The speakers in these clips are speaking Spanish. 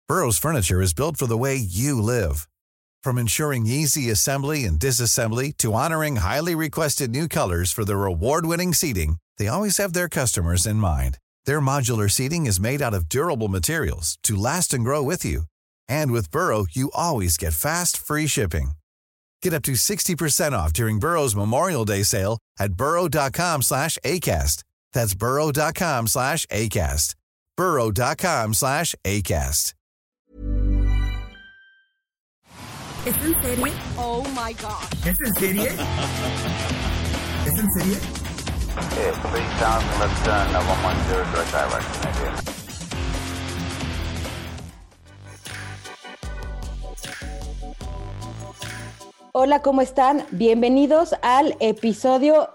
Burrow's furniture is built for the way you live. From ensuring easy assembly and disassembly to honoring highly requested new colors for their award-winning seating, they always have their customers in mind. Their modular seating is made out of durable materials to last and grow with you. And with Burrow, you always get fast, free shipping. Get up to 60% off during Burrow's Memorial Day sale at burrow.com/ACAST. That's burrow.com/ACAST. burrow.com/ACAST. ¿Es en serie? Oh my gosh. ¿Es en serie? ¿Es en serie? 3000, let's turn 110 direct direction, idea. Hola, ¿cómo están? Bienvenidos al episodio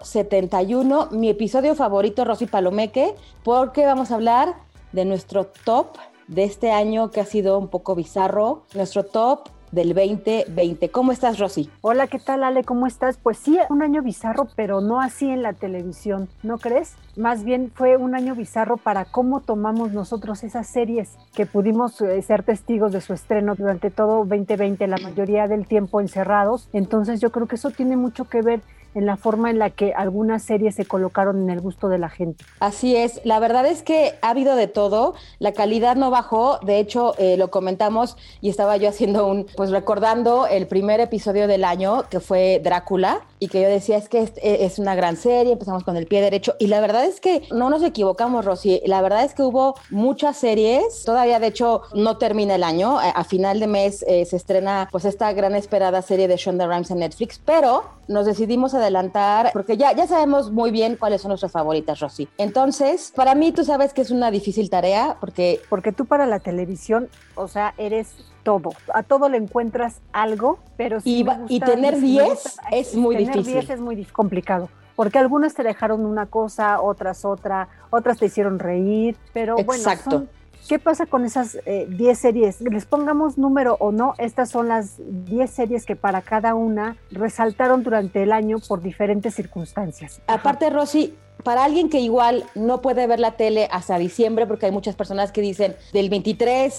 71, mi episodio favorito, Rosy Palomeque, porque vamos a hablar de nuestro top de este año que ha sido un poco bizarro, nuestro top del 2020. ¿Cómo estás, Rosy? Hola, ¿qué tal, Ale? ¿Cómo estás? Pues sí, un año bizarro, pero no así en la televisión, ¿no crees? Más bien fue un año bizarro para cómo tomamos nosotros esas series que pudimos ser testigos de su estreno durante todo 2020, la mayoría del tiempo encerrados. Entonces yo creo que eso tiene mucho que ver en la forma en la que algunas series se colocaron en el gusto de la gente. Así es, la verdad es que ha habido de todo, la calidad no bajó, de hecho lo comentamos y estaba yo haciendo recordando el primer episodio del año que fue Drácula y que yo decía es que es una gran serie, empezamos con el pie derecho y la verdad es que no nos equivocamos, Rosy, la verdad es que hubo muchas series, todavía de hecho no termina el año, a final de mes se estrena pues esta gran esperada serie de Shonda Rhimes en Netflix, pero nos decidimos adelantar porque ya sabemos muy bien cuáles son nuestras favoritas, Rosy. Entonces, para mí tú sabes que es una difícil tarea porque tú para la televisión, o sea, eres todo. A todo le encuentras algo, pero sí y tener 10 es muy difícil. Tener 10 es muy complicado. Porque algunas te dejaron una cosa, otras te hicieron reír, pero exacto. Bueno, ¿qué pasa con esas 10 series? Les pongamos número o no, estas son las 10 series que para cada una resaltaron durante el año por diferentes circunstancias. Aparte, Rosy, para alguien que igual no puede ver la tele hasta diciembre, porque hay muchas personas que dicen del 23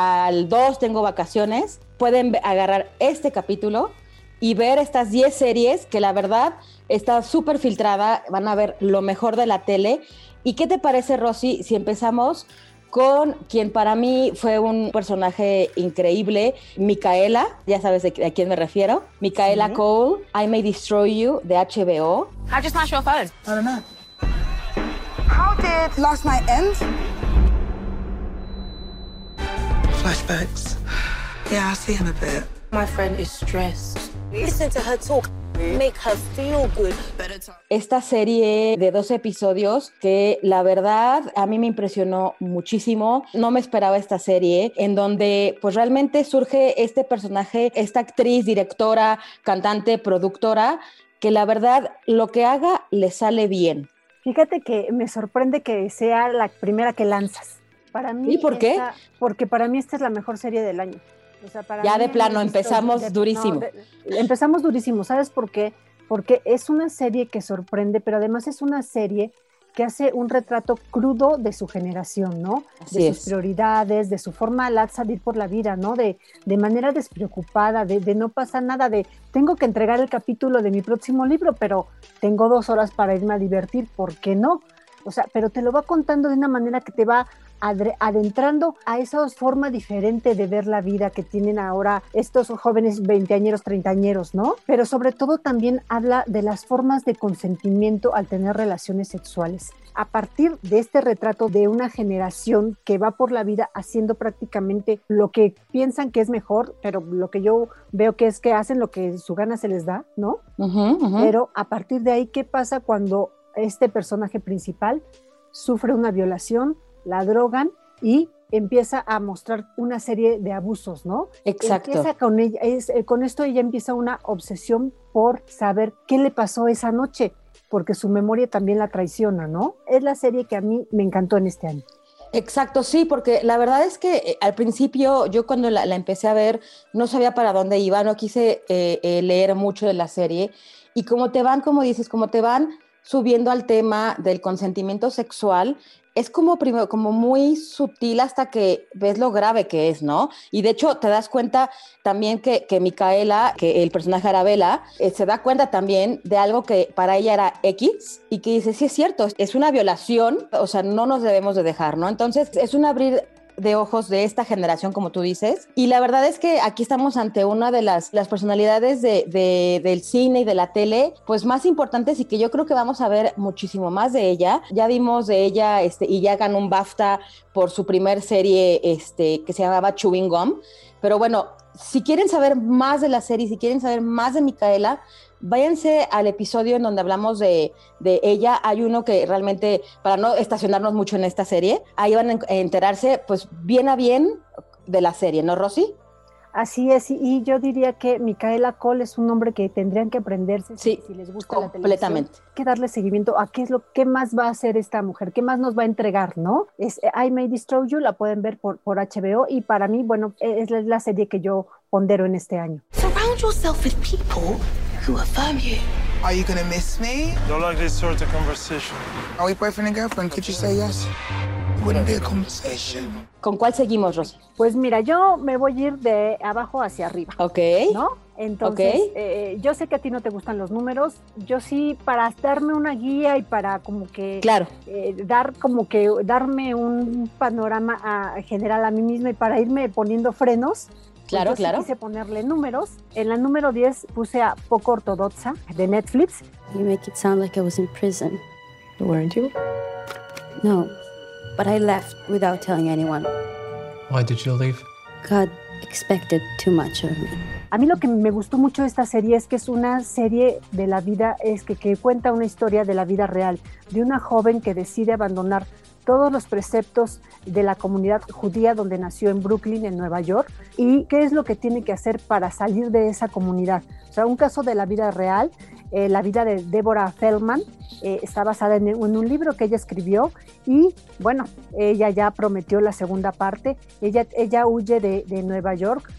al 2 tengo vacaciones, pueden agarrar este capítulo y ver estas 10 series que la verdad está súper filtrada, van a ver lo mejor de la tele. ¿Y qué te parece, Rosy, si empezamos con quien para mí fue un personaje increíble, Micaela, ya sabes a quién me refiero, Micaela ¿Sí? Cole, I May Destroy You, de HBO. How'd you smash your phone? I don't know. How did last night end? Flashbacks. Yeah, I see him a bit. My friend is stressed. Listen to her talk. Make her feel good. Esta serie de 12 episodios que la verdad a mí me impresionó muchísimo. No me esperaba esta serie en donde pues realmente surge este personaje, esta actriz, directora, cantante, productora, que la verdad lo que haga le sale bien. Fíjate que me sorprende que sea la primera que lanzas. Para mí ¿Y por qué? Porque para mí esta es la mejor serie del año. O sea, para ya mí de plano empezamos durísimo. Empezamos durísimo, ¿sabes por qué? Porque es una serie que sorprende, pero además es una serie que hace un retrato crudo de su generación, ¿no? Así de sus prioridades, de su forma de salir por la vida, ¿no? De manera despreocupada, de no pasa nada, de tengo que entregar el capítulo de mi próximo libro, pero tengo 2 horas para irme a divertir, ¿por qué no? O sea, pero te lo va contando de una manera que te va adentrando a esa forma diferente de ver la vida que tienen ahora estos jóvenes veinteañeros, treintañeros, ¿no? Pero sobre todo también habla de las formas de consentimiento al tener relaciones sexuales. A partir de este retrato de una generación que va por la vida haciendo prácticamente lo que piensan que es mejor, pero lo que yo veo que es que hacen lo que su gana se les da, ¿no? Pero a partir de ahí, ¿qué pasa cuando este personaje principal sufre una violación, la drogan y empieza a mostrar una serie de abusos, ¿no? Exacto. Empieza con ella, con esto ella empieza una obsesión por saber qué le pasó esa noche, porque su memoria también la traiciona, ¿no? Es la serie que a mí me encantó en este año. Exacto, sí, porque la verdad es que al principio yo cuando la empecé a ver no sabía para dónde iba, no quise leer mucho de la serie y como te van, como dices, como te van subiendo al tema del consentimiento sexual, es como primero, como muy sutil hasta que ves lo grave que es, ¿no? Y de hecho te das cuenta también que Micaela, que el personaje Arabella, se da cuenta también de algo que para ella era X y que dice, sí es cierto, es una violación, o sea, no nos debemos de dejar, ¿no? Entonces es un abrir de ojos de esta generación, como tú dices, y la verdad es que aquí estamos ante una de las personalidades del cine y de la tele, pues más importantes y que yo creo que vamos a ver muchísimo más de ella. Ya vimos de ella y ya ganó un BAFTA por su primer serie que se llamaba Chewing Gum, pero bueno, si quieren saber más de la serie, si quieren saber más de Micaela, váyanse al episodio en donde hablamos de ella. Hay uno que realmente, para no estacionarnos mucho en esta serie, ahí van a enterarse pues bien a bien de la serie, ¿no, Rosy? Así es, y yo diría que Micaela Coel es un nombre que tendrían que aprenderse si les gusta la televisión. Completamente. Hay que darle seguimiento a qué más va a hacer esta mujer, qué más nos va a entregar, ¿no? Es I May Destroy You, la pueden ver por HBO, y para mí, bueno, es la serie que yo pondero en este año. Surround yourself with people who affirm you. Are you gonna miss me? Don't like this sort of conversation. Are we boyfriend and girlfriend? Could you say yes? Wouldn't be a conversation. ¿Con cuál seguimos, Rosy? Pues mira, yo me voy a ir de abajo hacia arriba. Ok. ¿No? Entonces, yo sé que a ti no te gustan los números. Yo sí, para darme una guía y para como que... Claro. Darme un panorama general a mí misma y para irme poniendo frenos. Claro, pues yo claro. Sí quise ponerle números. En la número 10 puse a Poco Ortodoxa, de Netflix. You make it sound like I was in prison. Weren't you? No, but I left without telling anyone. Why did you leave? God expected too much of me. A mí lo que me gustó mucho de esta serie es que es una serie de la vida, que cuenta una historia de la vida real, de una joven que decide abandonar todos los preceptos de la comunidad judía donde nació en Brooklyn, en Nueva York, y qué es lo que tiene que hacer para salir de esa comunidad. O sea, un caso de la vida real, la vida de Deborah Feldman, está basada en un libro que ella escribió y, bueno, ella ya prometió la segunda parte. Ella huye de Nueva York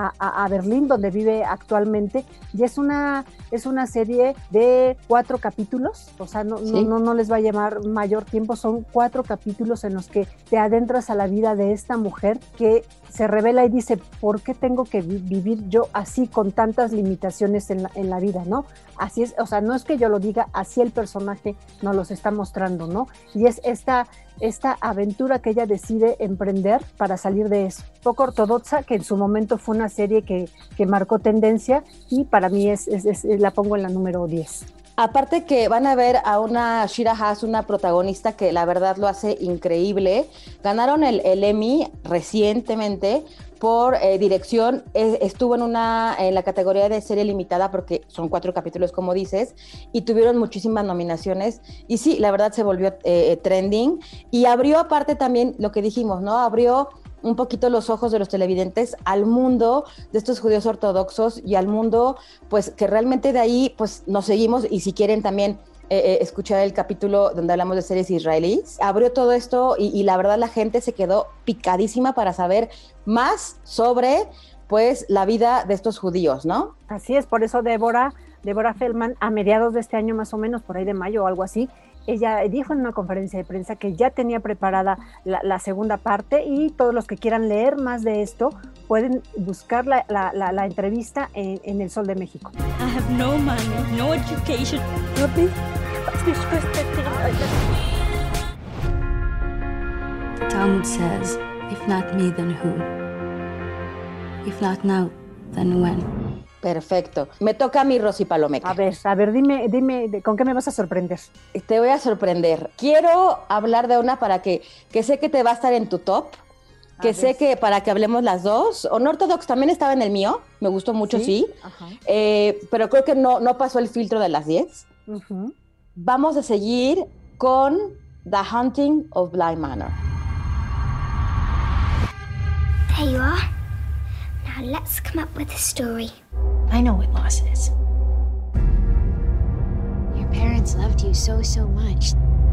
a Berlín, donde vive actualmente, y es una serie de 4 capítulos, o sea, no les va a llevar mayor tiempo, son 4 capítulos en los que te adentras a la vida de esta mujer que se revela y dice, ¿por qué tengo que vivir yo así con tantas limitaciones en la vida, ¿no? Así es, o sea, no es que yo lo diga, así el personaje nos los está mostrando, ¿no? Y es esta aventura que ella decide emprender para salir de eso. Poco Ortodoxa, que en su momento fue una serie que marcó tendencia y para mí la pongo en la número 10. Aparte que van a ver a una Shira Haas, una protagonista que la verdad lo hace increíble. Ganaron el Emmy recientemente por dirección. Estuvo en la categoría de serie limitada porque son 4 capítulos, como dices, y tuvieron muchísimas nominaciones. Y sí, la verdad se volvió trending. Y abrió aparte también lo que dijimos, ¿no? Abrió un poquito los ojos de los televidentes al mundo de estos judíos ortodoxos y al mundo, pues, que realmente de ahí, pues, nos seguimos. Y si quieren también escuchar el capítulo donde hablamos de series israelíes, abrió todo esto y la verdad la gente se quedó picadísima para saber más sobre, pues, la vida de estos judíos, ¿no? Así es, por eso Deborah Feldman, a mediados de este año más o menos, por ahí de mayo o algo así, ella dijo en una conferencia de prensa que ya tenía preparada la segunda parte y todos los que quieran leer más de esto pueden buscar la entrevista en El Sol de México. I have no money, no education. Papi, the Talmud says, if not me, then who? If not now, then when? Perfecto. Me toca a mí, Rosy Palomeque. A ver, dime, ¿con qué me vas a sorprender? Te voy a sorprender. Quiero hablar de una para que sé que te va a estar en tu top, que sé que para que hablemos las dos. Unorthodox también estaba en el mío, me gustó mucho, sí. Pero creo que no pasó el filtro de las 10. Uh-huh. Vamos a seguir con The Haunting of Bly Manor. There you are. Now let's come up with a story. I know what loss is. Your parents loved you so much.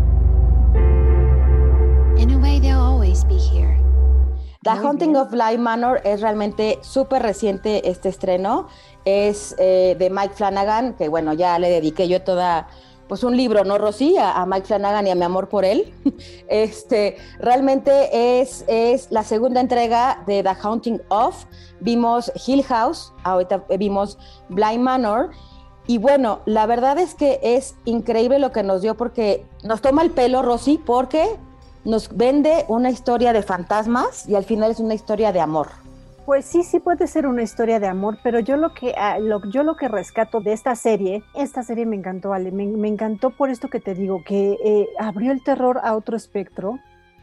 In a way, they'll always be here. The Haunting of Bly Manor es realmente súper reciente este estreno. Es de Mike Flanagan, que bueno, ya le dediqué yo toda pues un libro, ¿no, Rosy? A Mike Flanagan y a mi amor por él. Realmente es la segunda entrega de The Haunting of. Vimos Hill House, ahorita vimos Bly Manor. Y bueno, la verdad es que es increíble lo que nos dio, porque nos toma el pelo, Rosy, porque nos vende una historia de fantasmas y al final es una historia de amor. Pues sí puede ser una historia de amor, pero yo lo que rescato de esta serie me encantó, Ale, me encantó por esto que te digo, que abrió el terror a otro espectro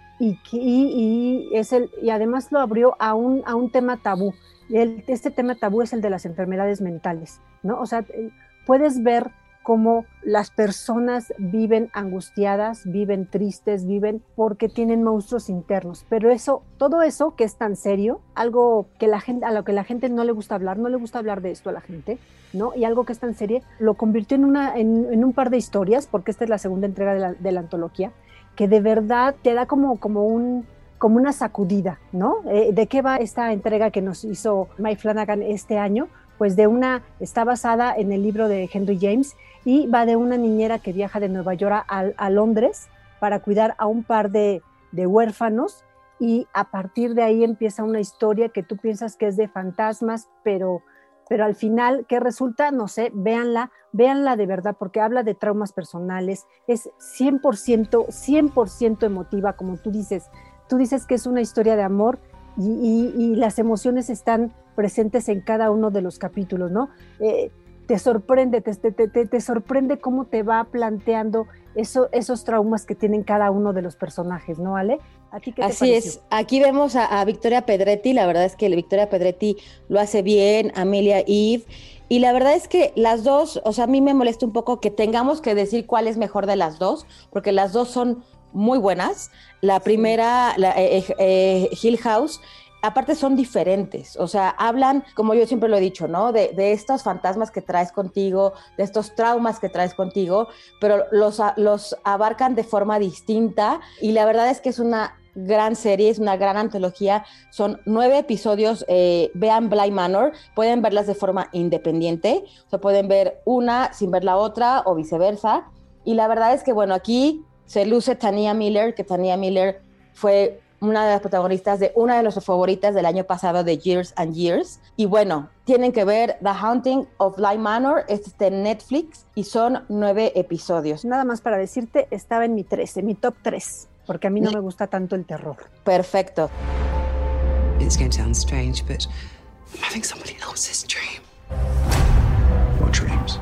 y además lo abrió a un tema tabú. Este tema tabú es el de las enfermedades mentales, ¿no? O sea, puedes ver cómo las personas viven angustiadas, viven tristes, viven porque tienen monstruos internos, pero todo eso que es tan serio, algo que a lo que la gente no le gusta hablar de esto a la gente, ¿no? Y algo que es tan serio, lo convirtió en un par de historias, porque esta es la segunda entrega de la antología, que de verdad te da como una sacudida, ¿no? ¿De qué va esta entrega que nos hizo Mike Flanagan este año? Pues está basada en el libro de Henry James y va de una niñera que viaja de Nueva York a Londres para cuidar a un par de huérfanos, y a partir de ahí empieza una historia que tú piensas que es de fantasmas, pero al final, ¿qué resulta? No sé, véanla de verdad, porque habla de traumas personales, es 100% emotiva, como tú dices que es una historia de amor y las emociones están presentes en cada uno de los capítulos, ¿no? Te sorprende cómo te va planteando esos traumas que tienen cada uno de los personajes, ¿no, Ale? ¿A ti qué te pareció? Así es, aquí vemos a Victoria Pedretti, la verdad es que Victoria Pedretti lo hace bien, Amelia Eve, y la verdad es que las dos, o sea, a mí me molesta un poco que tengamos que decir cuál es mejor de las dos, porque las dos son muy buenas. La primera, Hill House, aparte son diferentes, o sea, hablan, como yo siempre lo he dicho, ¿no? De estos fantasmas que traes contigo, de estos traumas que traes contigo, pero los abarcan de forma distinta, y la verdad es que es una gran serie, es una gran antología, son 9 episodios. Vean Bly Manor, pueden verlas de forma independiente, o sea, pueden ver una sin ver la otra o viceversa, y la verdad es que, bueno, aquí se luce Tania Miller, que Tania Miller fue una de las protagonistas de una de nuestras favoritas del año pasado, de Years and Years. Y bueno, tienen que ver The Haunting of Bly Manor, está en Netflix y son 9 episodios. Nada más para decirte, estaba en mi top 3, porque a mí no me gusta tanto el terror. Perfecto. It's going to sound strange, but I'm having somebody else's dream. What dreams?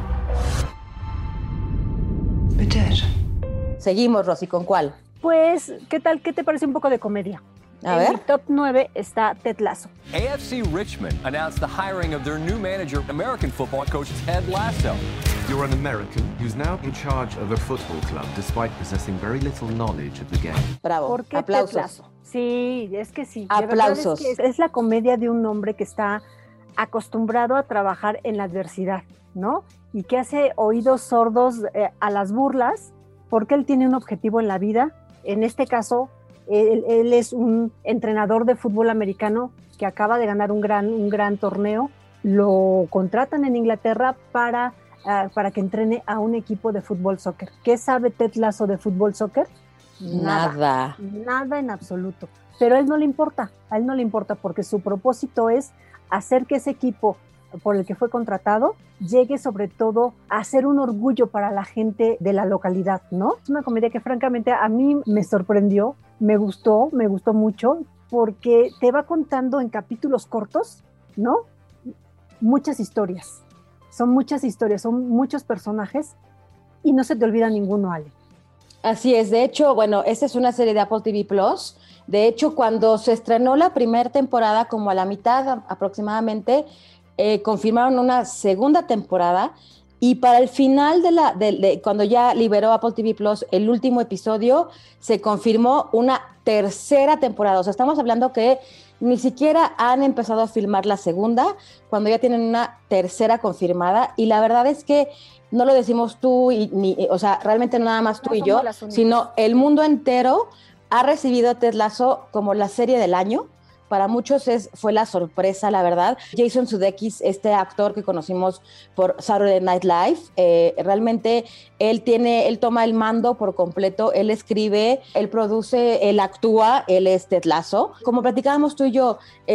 We're dead. Seguimos, Rosy, ¿con cuál? Pues, ¿qué tal? ¿Qué te parece un poco de comedia? A ver. En mi top 9 está Ted Lasso. AFC Richmond announced the hiring of their new manager, American football coach Ted Lasso. You're an American who's now in charge of a football club despite possessing very little knowledge of the game. Bravo. ¿Por qué aplausos? Ted Lasso? Sí, es que sí. Aplausos. Es la comedia de un hombre que está acostumbrado a trabajar en la adversidad, ¿no? Y que hace oídos sordos a las burlas, porque él tiene un objetivo en la vida. En este caso, él es un entrenador de fútbol americano que acaba de ganar un gran torneo. Lo contratan en Inglaterra para que entrene a un equipo de fútbol soccer. ¿Qué sabe Ted Lasso de fútbol soccer? Nada en absoluto. Pero a él no le importa, porque su propósito es hacer que ese equipo por el que fue contratado llegue sobre todo a ser un orgullo para la gente de la localidad, ¿no? Es una comedia que francamente a mí me sorprendió, me gustó mucho, porque te va contando en capítulos cortos, ¿no? Muchas historias, son muchos personajes y no se te olvida ninguno, Ale. Así es, de hecho, bueno, esta es una serie de Apple TV+. De hecho, cuando se estrenó la primera temporada, como a la mitad aproximadamente, confirmaron una segunda temporada, y para el final cuando ya liberó Apple TV+, el último episodio, se confirmó una tercera temporada. O sea, estamos hablando que ni siquiera han empezado a filmar la segunda, cuando ya tienen una tercera confirmada, y la verdad es que no lo decimos tú, o sea, realmente no nada más tú y yo, sino el mundo entero ha recibido Ted Lasso como la serie del año. para muchos fue la sorpresa, la verdad. Jason Sudeikis, este actor que conocimos por Saturday Night Live, realmente él toma el mando por completo, él escribe, él produce, él actúa, él es Ted Lasso. Como platicábamos tú y yo,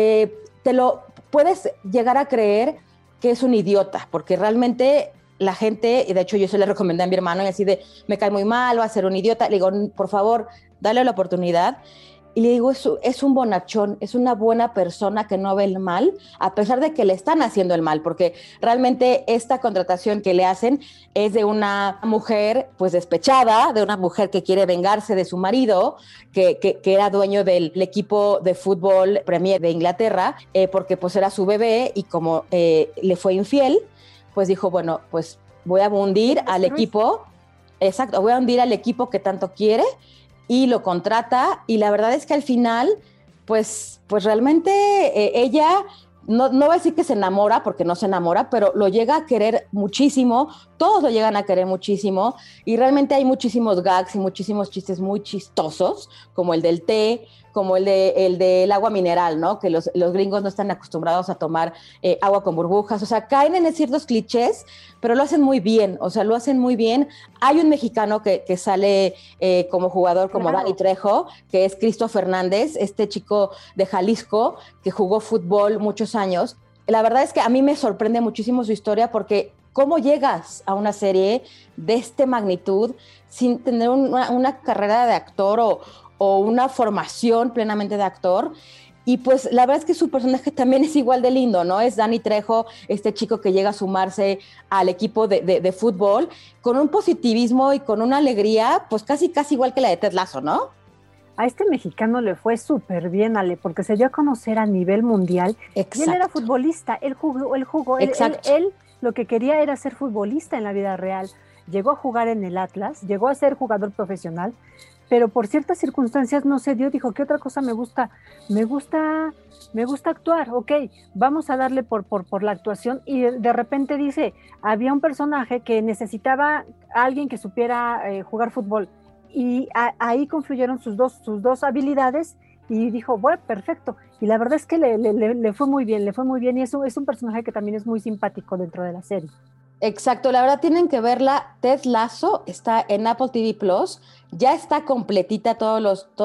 te lo puedes llegar a creer que es un idiota, porque realmente la gente, y de hecho yo se le recomendé a mi hermano y así de, me cae muy mal, va a ser un idiota, le digo, por favor, dale la oportunidad. Y le digo, es un bonachón, es una buena persona que no ve el mal, a pesar de que le están haciendo el mal, porque realmente esta contratación que le hacen es de una mujer pues despechada, de una mujer que quiere vengarse de su marido, que era dueño del equipo de fútbol Premier de Inglaterra, porque pues era su bebé y como le fue infiel, pues dijo, bueno, pues voy a hundir al equipo, exacto, voy a hundir al equipo que tanto quiere, y lo contrata, y la verdad es que al final, pues realmente ella, no voy a decir que se enamora, porque no se enamora, pero lo llega a querer muchísimo, todos lo llegan a querer muchísimo, y realmente hay muchísimos gags y muchísimos chistes muy chistosos, como el del té, como el del agua mineral, ¿no? Que los gringos no están acostumbrados a tomar agua con burbujas, o sea, caen en ciertos clichés, pero lo hacen muy bien, o sea, lo hacen muy bien. Hay un mexicano que sale como jugador, como Dani Trejo, que es Cristo Fernández, este chico de Jalisco que jugó fútbol muchos años. La verdad es que a mí me sorprende muchísimo su historia, porque ¿cómo llegas a una serie de esta magnitud sin tener una carrera de actor o una formación plenamente de actor? Y pues la verdad es que su personaje también es igual de lindo, ¿no? Es Dani Trejo, este chico que llega a sumarse al equipo de fútbol con un positivismo y con una alegría, pues casi igual que la de Ted Lasso, ¿no? A este mexicano le fue súper bien, Ale, porque se dio a conocer a nivel mundial. Exacto. Y él era futbolista, él jugó, él lo que quería era ser futbolista en la vida real. Llegó a jugar en el Atlas, llegó a ser jugador profesional, pero por ciertas circunstancias no se dio. Dijo, ¿qué otra cosa me gusta? Me gusta actuar, ok, vamos a darle por la actuación. Y de repente dice, había un personaje que necesitaba a alguien que supiera jugar fútbol, y ahí confluyeron sus dos habilidades, y dijo, bueno, perfecto. Y la verdad es que le fue muy bien, y eso es un personaje que también es muy simpático dentro de la serie. Exacto, la verdad tienen que verla. Ted Lasso está en Apple TV Plus, ya está completita todos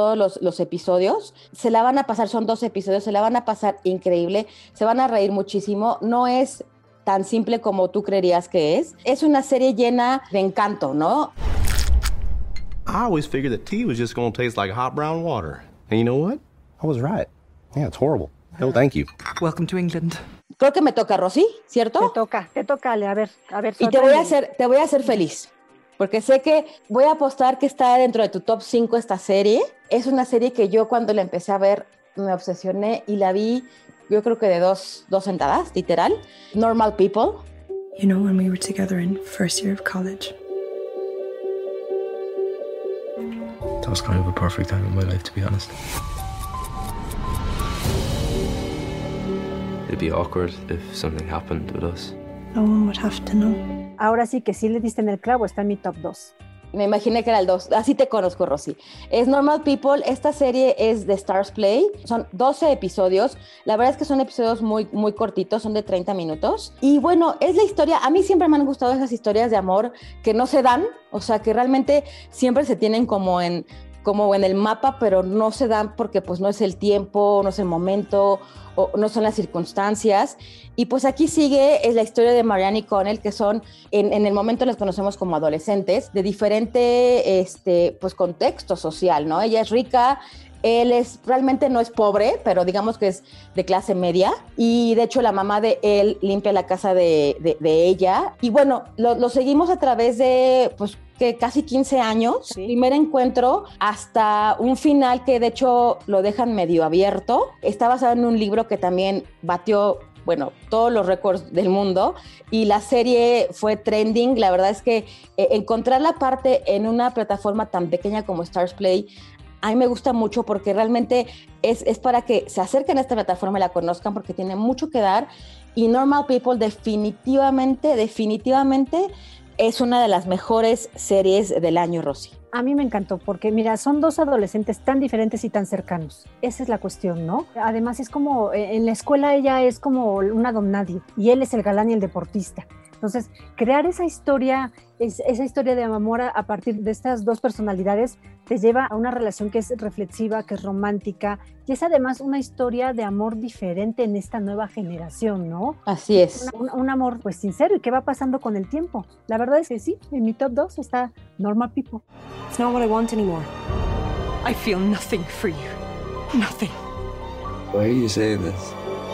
los episodios, se la van a pasar, son 2 episodios, se la van a pasar increíble, se van a reír muchísimo, no es tan simple como tú creerías que es una serie llena de encanto, ¿no? I always figured that tea was just going to taste like hot brown water. And you know what? I was right. Yeah, it's horrible. No, thank you. Welcome to England. Creo que me toca, Rosy, ¿cierto? Te toca, Ale, a ver. Y te voy a hacer feliz, porque sé que voy a apostar que está dentro de tu top 5 esta serie. Es una serie que yo cuando la empecé a ver me obsesioné y la vi, yo creo que de dos sentadas, literal. Normal People. You know, when we were together in first year of college, that was kind of a perfect time in my life, to be honest. It'd be awkward if something happened with us. No one would have to know. Ahora sí que sí le diste en el clavo, está en mi top 2. Me imaginé que era el 2, así te conozco, Rosy. Es Normal People, esta serie es de Stars Play, son 12 episodios, la verdad es que son episodios muy, muy cortitos, son de 30 minutos, y bueno, es la historia, a mí siempre me han gustado esas historias de amor que no se dan, o sea, que realmente siempre se tienen como en el mapa, pero no se dan porque pues no es el tiempo, no es el momento, o no son las circunstancias. Y pues aquí sigue es la historia de Marianne y Connell, que son, en el momento las conocemos como adolescentes, de diferente pues contexto social, ¿no? Ella es rica, él realmente no es pobre, pero digamos que es de clase media, y de hecho la mamá de él limpia la casa de ella, y bueno, lo seguimos a través de pues que casi 15 años, sí. Primer encuentro hasta un final que de hecho lo dejan medio abierto. Está basado en un libro que también batió, bueno, todos los récords del mundo, y la serie fue trending. La verdad es que encontrar la parte en una plataforma tan pequeña como Stars Play, a mí me gusta mucho porque realmente es para que se acerquen a esta plataforma y la conozcan, porque tiene mucho que dar. Y Normal People definitivamente es una de las mejores series del año, Rosy. A mí me encantó porque, mira, son dos adolescentes tan diferentes y tan cercanos. Esa es la cuestión, ¿no? Además, es como, en la escuela ella es como una don nadie y él es el galán y el deportista. Entonces, crear esa historia de amor a partir de estas dos personalidades te lleva a una relación que es reflexiva, que es romántica y es además una historia de amor diferente en esta nueva generación, ¿no? Así es. Un amor pues sincero y que va pasando con el tiempo. La verdad es que sí, en mi top 2 está Normal People. It's not what I want anymore. I feel nothing for you. Nothing. Why are you saying this?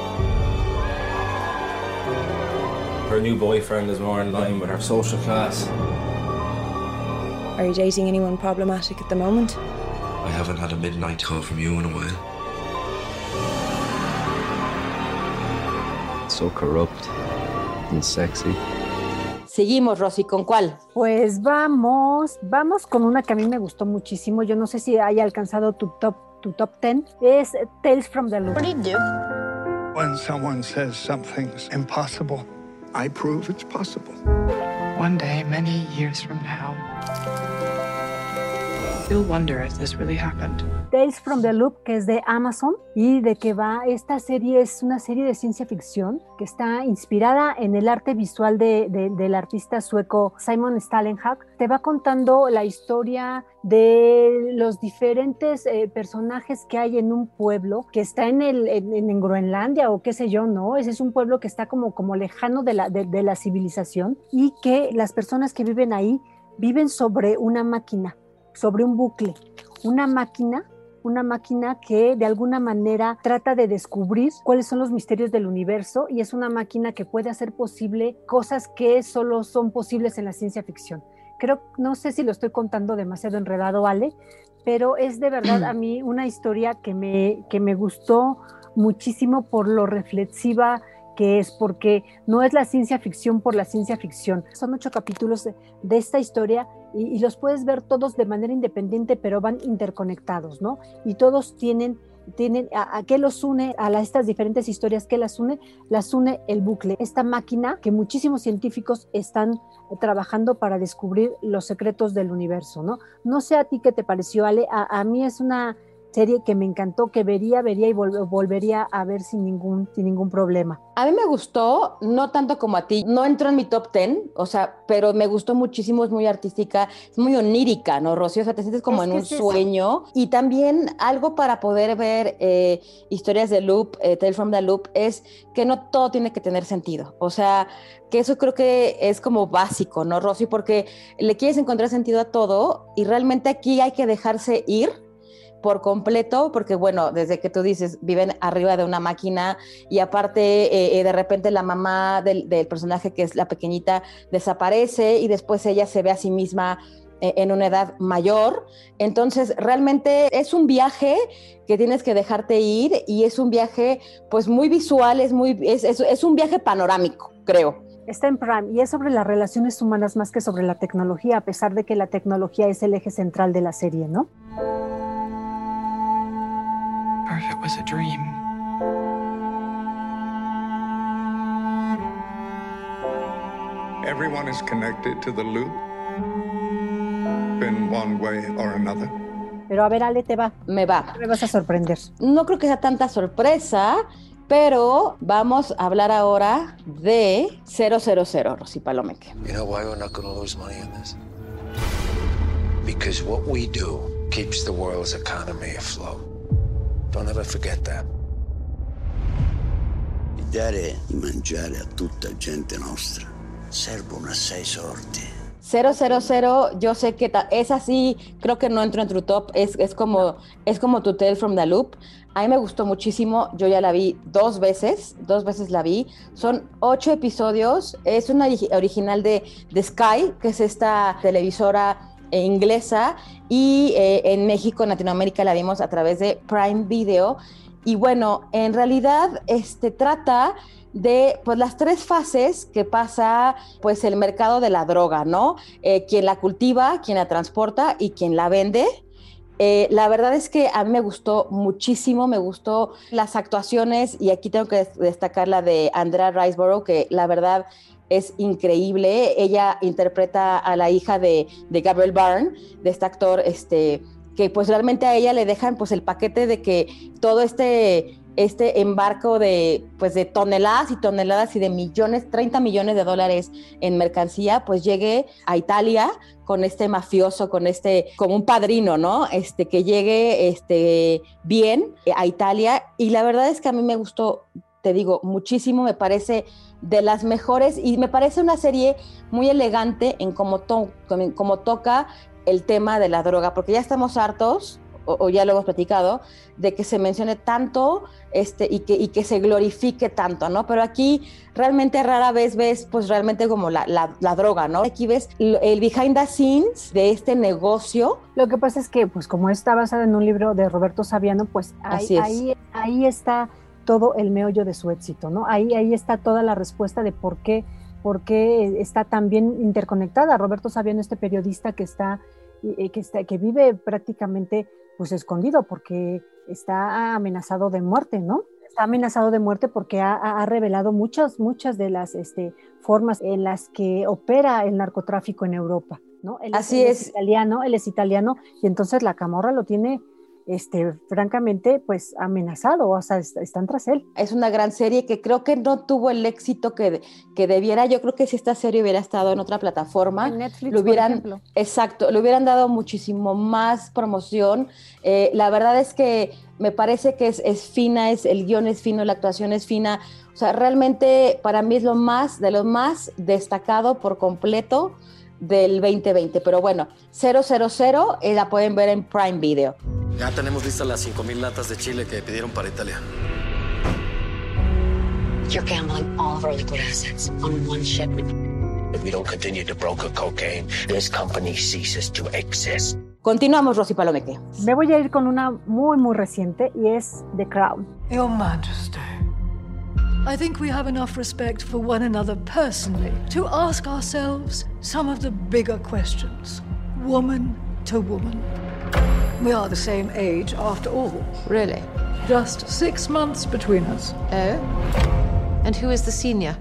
Her new boyfriend is more in line with her social class. Are you dating anyone problematic at the moment? I haven't had a midnight call from you in a while. So corrupt and sexy. Seguimos, Rosy, ¿con cuál? Pues vamos con una que a mí me gustó muchísimo. Yo no sé si haya alcanzado tu top 10. Es Tales from the Loop. What do you do? When someone says something's impossible, I prove it's possible. One day, many years from now, you'll wonder if this really happened. Tales from the Loop, que es de Amazon, y de que va, esta serie es una serie de ciencia ficción que está inspirada en el arte visual del artista sueco Simon Stålenhag. Te va contando la historia de los diferentes personajes que hay en un pueblo que está en Groenlandia o qué sé yo, ¿no? Ese es un pueblo que está como lejano de la civilización y que las personas que viven ahí viven sobre una máquina, sobre un bucle, una máquina que de alguna manera trata de descubrir cuáles son los misterios del universo y es una máquina que puede hacer posible cosas que solo son posibles en la ciencia ficción. No sé si lo estoy contando demasiado enredado, Ale, pero es de verdad a mí una historia que me gustó muchísimo por lo reflexiva que es, porque no es la ciencia ficción por la ciencia ficción. Son 8 capítulos de esta historia y los puedes ver todos de manera independiente, pero van interconectados, ¿no? Y todos tienen ¿a qué los une? Estas diferentes historias, ¿qué las une? Las une el bucle, esta máquina que muchísimos científicos están trabajando para descubrir los secretos del universo, ¿no? No sé a ti qué te pareció, Ale. A mí es una serie que me encantó, que vería y volvería a ver sin ningún problema. A mí me gustó, no tanto como a ti, no entró en mi top 10, o sea, pero me gustó muchísimo, es muy artística, es muy onírica, ¿no, Rocío? O sea, te sientes como en un sueño. Y también algo para poder ver historias de Loop, Tales from the Loop, es que no todo tiene que tener sentido. O sea, que eso creo que es como básico, ¿no, Rocío? Porque le quieres encontrar sentido a todo y realmente aquí hay que dejarse ir por completo, porque bueno, desde que tú dices, viven arriba de una máquina y aparte de repente la mamá del personaje, que es la pequeñita, desaparece y después ella se ve a sí misma en una edad mayor. Entonces realmente es un viaje que tienes que dejarte ir y es un viaje pues muy visual, es un viaje panorámico, creo. Está en Prime y es sobre las relaciones humanas más que sobre la tecnología, a pesar de que la tecnología es el eje central de la serie, ¿no? Or if it was a dream. Everyone is connected to the loop in one way or another. Pero a ver, Ale, me va. Me vas a sorprender. No creo que sea tanta sorpresa, pero vamos a hablar ahora de 000, Rosy Palomeque. You know why we're not going to lose money on this? Because what we do keeps the world's economy afloat. Don't ever forget that. Dare di mangiare a tutta gente nostra servono assai sorti. 000, yo sé que es así, creo que no entro en tu top, es como tu Tales from the Loop. A mí me gustó muchísimo, yo ya la vi 2 veces la vi. Son 8 episodios, es una original de Sky, que es esta televisora inglesa, y en México, en Latinoamérica la vimos a través de Prime Video. Y bueno, en realidad trata de pues las 3 fases que pasa pues el mercado de la droga, ¿no? Quien la cultiva, quien la transporta y quien la vende. La verdad es que a mí me gustó muchísimo, me gustó las actuaciones, y aquí tengo que destacar la de Andrea Riseborough, que la verdad es increíble. Ella interpreta a la hija de Gabriel Byrne, de este actor, que pues realmente a ella le dejan pues el paquete de que todo este embarco de toneladas y toneladas y de millones, 30 millones de dólares en mercancía, pues llegue a Italia con este mafioso, como un padrino, ¿no? Que llegue bien a Italia. Y la verdad es que a mí me gustó, te digo, muchísimo, me parece de las mejores y me parece una serie muy elegante en cómo toca el tema de la droga, porque ya estamos hartos, o ya lo hemos platicado, de que se mencione tanto y que se glorifique tanto, ¿no? Pero aquí realmente rara vez ves pues realmente como la droga, ¿no? Aquí ves el behind the scenes de este negocio. Lo que pasa es que pues como está basada en un libro de Roberto Saviano, pues ahí está todo el meollo de su éxito, ¿no? Ahí está toda la respuesta de por qué está tan bien interconectada. Roberto Saviano, este periodista que vive prácticamente pues escondido porque está amenazado de muerte, ¿no? Está amenazado de muerte porque ha revelado muchas de las formas en las que opera el narcotráfico en Europa, ¿no? Él es italiano y entonces la camorra lo tiene francamente pues amenazado, o sea, están tras él. Es una gran serie que creo que no tuvo el éxito que debiera. Yo creo que si esta serie hubiera estado en otra plataforma, en Netflix, por ejemplo. Exacto, le hubieran dado muchísimo más promoción. La verdad es que me parece que es fina, el guión es fino, la actuación es fina. O sea, realmente para mí es de lo más destacado por completo del 2020. Pero bueno, 000 la pueden ver en Prime Video. Ya tenemos listas las 5,000 latas de chile que pidieron para Italia. You're gambling all of our liquid assets on one shipment. If we don't continue to broker cocaine, this company ceases to exist. Continuamos, Rosy Palomeque. Me voy a ir con una muy, muy reciente y es The Crown. Your Majesty, I think we have enough respect for one another personally to ask ourselves some of the bigger questions, woman to woman. We are the same age after all. Really? Just 6 months between us. Oh? And who is the senior?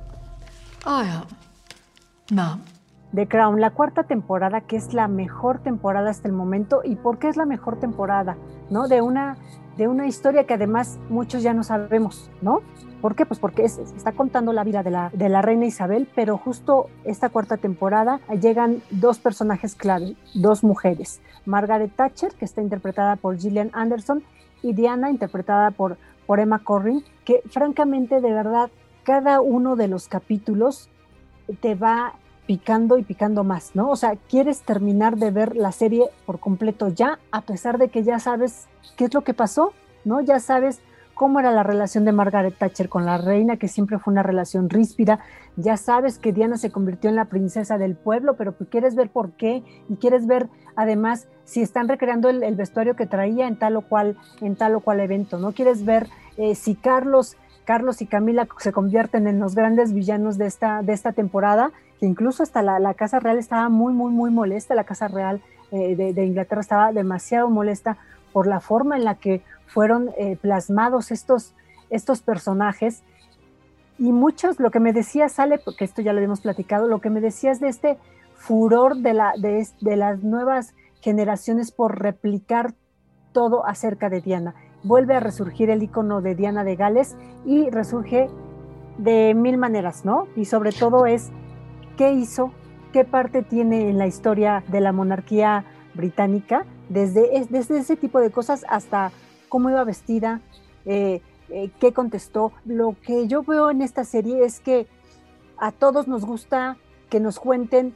I am. Ma'am. The Crown, la 4ª temporada, que es la mejor temporada hasta el momento. ¿Y por qué es la mejor temporada? ¿No? De una historia que además muchos ya no sabemos, ¿no? ¿Por qué? Pues porque está contando la vida de la reina Isabel, pero justo esta 4ª temporada llegan 2 personajes clave, 2 mujeres. Margaret Thatcher, que está interpretada por Gillian Anderson, y Diana, interpretada por Emma Corrin, que francamente, de verdad, cada uno de los capítulos te va picando y picando más, ¿no? O sea, quieres terminar de ver la serie por completo ya, a pesar de que ya sabes qué es lo que pasó, ¿no? Ya sabes cómo era la relación de Margaret Thatcher con la reina, que siempre fue una relación ríspida. Ya sabes que Diana se convirtió en la princesa del pueblo, pero pues quieres ver por qué, y quieres ver además si están recreando el vestuario que traía en tal o cual evento, ¿no? Quieres ver si Carlos y Camila se convierten en los grandes villanos de esta temporada, que incluso hasta la Casa Real estaba muy, muy, muy molesta. La Casa Real de Inglaterra estaba demasiado molesta por la forma en la que fueron plasmados estos personajes. Y muchos, lo que me decías, Ale, porque esto ya lo habíamos platicado, lo que me decías de este furor de las nuevas generaciones por replicar todo acerca de Diana. Vuelve a resurgir el icono de Diana de Gales y resurge de 1000 maneras, ¿no? Y sobre todo es qué hizo, qué parte tiene en la historia de la monarquía británica, desde ese tipo de cosas hasta cómo iba vestida, qué contestó. Lo que yo veo en esta serie es que a todos nos gusta que nos cuenten,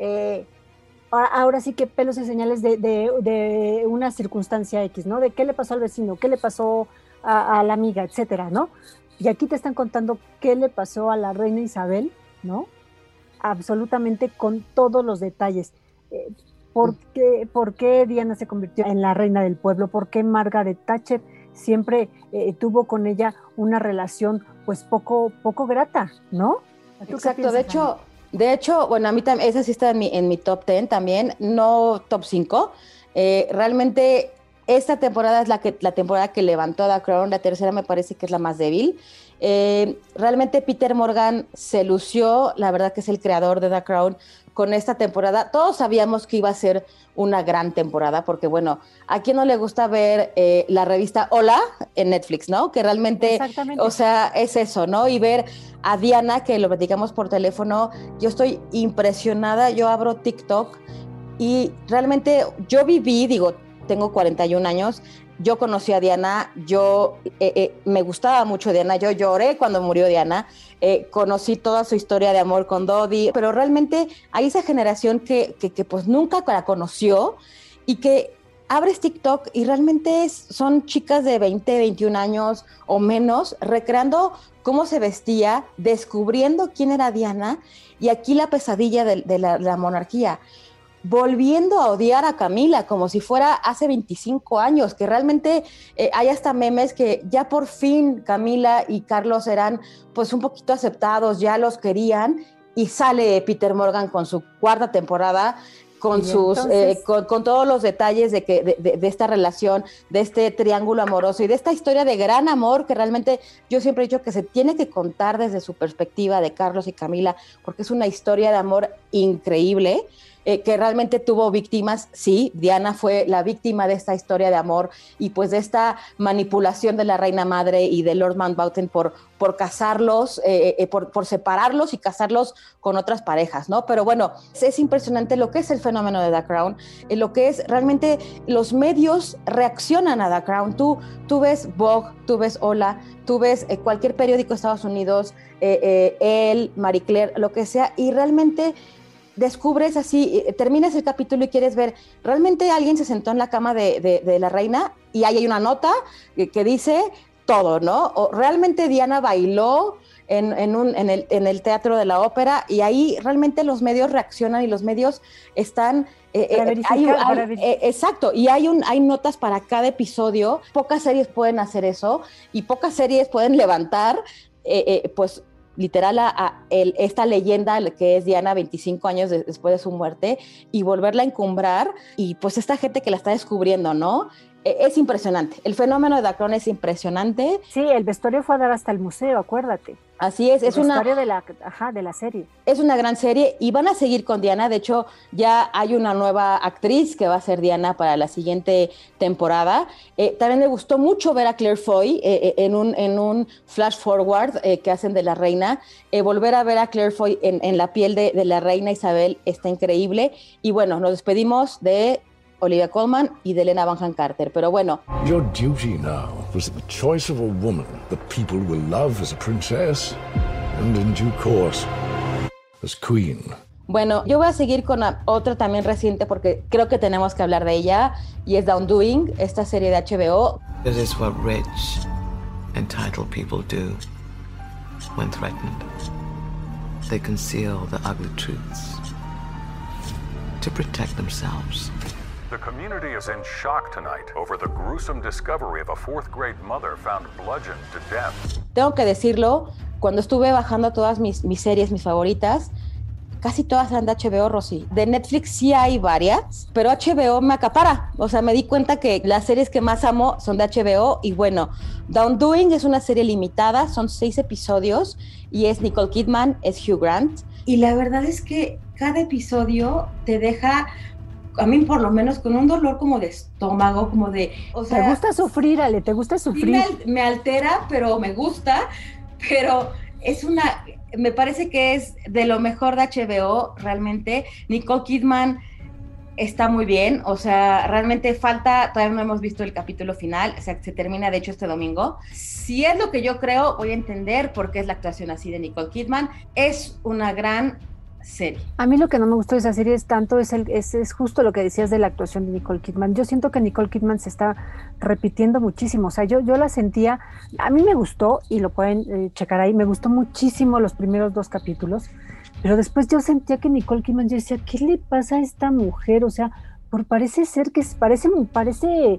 ahora sí que pelos y señales de una circunstancia X, ¿no? De qué le pasó al vecino, qué le pasó a la amiga, etcétera, ¿no? Y aquí te están contando qué le pasó a la reina Isabel, ¿no? Absolutamente con todos los detalles. ¿Por qué Diana se convirtió en la reina del pueblo? ¿Por qué Margaret Thatcher siempre tuvo con ella una relación pues poco grata, ¿no? Exacto, de hecho, bueno, a mí también, esa sí está en mi top 10 también, no top 5. Realmente esta temporada es la temporada que levantó a The Crown. La tercera me parece que es la más débil. Realmente Peter Morgan se lució, la verdad que es el creador de The Crown con esta temporada. Todos sabíamos que iba a ser una gran temporada, porque bueno, ¿a quién no le gusta ver la revista Hola en Netflix, no? Que realmente, o sea, es eso, ¿no? Y ver a Diana, que lo platicamos por teléfono, yo estoy impresionada, yo abro TikTok y realmente yo viví, digo, tengo 41 años, yo conocí a Diana, me gustaba mucho Diana, yo lloré cuando murió Diana, conocí toda su historia de amor con Dodi, pero realmente hay esa generación que pues nunca la conoció y que abres TikTok y realmente son chicas de 20, 21 años o menos recreando cómo se vestía, descubriendo quién era Diana y aquí la pesadilla de la monarquía. Volviendo a odiar a Camila como si fuera hace 25 años, que realmente hay hasta memes que ya por fin Camila y Carlos eran pues un poquito aceptados, ya los querían, y sale Peter Morgan con su 4ª temporada, con sus con todos los detalles de esta relación, de este triángulo amoroso y de esta historia de gran amor que realmente yo siempre he dicho que se tiene que contar desde su perspectiva de Carlos y Camila, porque es una historia de amor increíble. Que realmente tuvo víctimas, sí, Diana fue la víctima de esta historia de amor y pues de esta manipulación de la reina madre y de Lord Mountbatten por casarlos, por separarlos y casarlos con otras parejas, ¿no? Pero bueno, es impresionante lo que es el fenómeno de The Crown, lo que es realmente los medios reaccionan a The Crown. Tú ves Vogue, tú ves Hola, tú ves cualquier periódico de Estados Unidos, Marie Claire, lo que sea, y realmente descubres así, terminas el capítulo y quieres ver, realmente alguien se sentó en la cama de la reina y ahí hay una nota que dice todo, ¿no? O realmente Diana bailó en el Teatro de la Ópera, y ahí realmente los medios reaccionan y los medios están... exacto, y hay notas para cada episodio. Pocas series pueden hacer eso y pocas series pueden levantar, pues literal esta leyenda que es Diana 25 años después de su muerte y volverla a encumbrar, y pues esta gente que la está descubriendo, ¿no? Es impresionante, el fenómeno de The Crown es impresionante. Sí, el vestuario fue a dar hasta el museo, acuérdate. Así es, es una... vestuario de la serie. Es una gran serie y van a seguir con Diana. De hecho, ya hay una nueva actriz que va a ser Diana para la siguiente temporada. También me gustó mucho ver a Claire Foy en un flash forward que hacen de la reina. Volver a ver a Claire Foy en la piel de la reina Isabel está increíble. Y bueno, nos despedimos de Olivia Colman y de Helena Bonham Carter, pero bueno. Your duty now was the choice of a woman that people will love as a princess and in due course as queen. Bueno, yo voy a seguir con otra también reciente porque creo que tenemos que hablar de ella, y es The Undoing, esta serie de HBO. This is what rich, entitled people do when threatened. They conceal the ugly truths to protect themselves. The community is in shock tonight over the gruesome discovery of a 4th-grade mother found bludgeoned to death. Tengo que decirlo, cuando estuve bajando todas mis series, mis favoritas, casi todas eran de HBO, Rosy. De Netflix sí hay varias, pero HBO me acapara. O sea, me di cuenta que las series que más amo son de HBO. Y bueno, The Undoing es una serie limitada, son 6 episodios y es Nicole Kidman, es Hugh Grant. Y la verdad es que cada episodio te deja, a mí por lo menos, con un dolor como de estómago, como de... O sea, ¿te gusta sufrir, Ale? ¿Te gusta sufrir? Sí, me altera, pero me gusta. Pero es una... Me parece que es de lo mejor de HBO, realmente. Nicole Kidman está muy bien, o sea, realmente falta, todavía no hemos visto el capítulo final, o sea, se termina de hecho este domingo. Si es lo que yo creo, voy a entender por qué es la actuación así de Nicole Kidman. Es una gran serie. A mí lo que no me gustó de esa serie es tanto, es justo lo que decías de la actuación de Nicole Kidman. Yo siento que Nicole Kidman se está repitiendo muchísimo, o sea, yo la sentía, a mí me gustó, y lo pueden checar ahí, me gustó muchísimo los primeros 2 capítulos, pero después yo sentía que Nicole Kidman, yo decía, ¿qué le pasa a esta mujer? O sea, parece ser que parece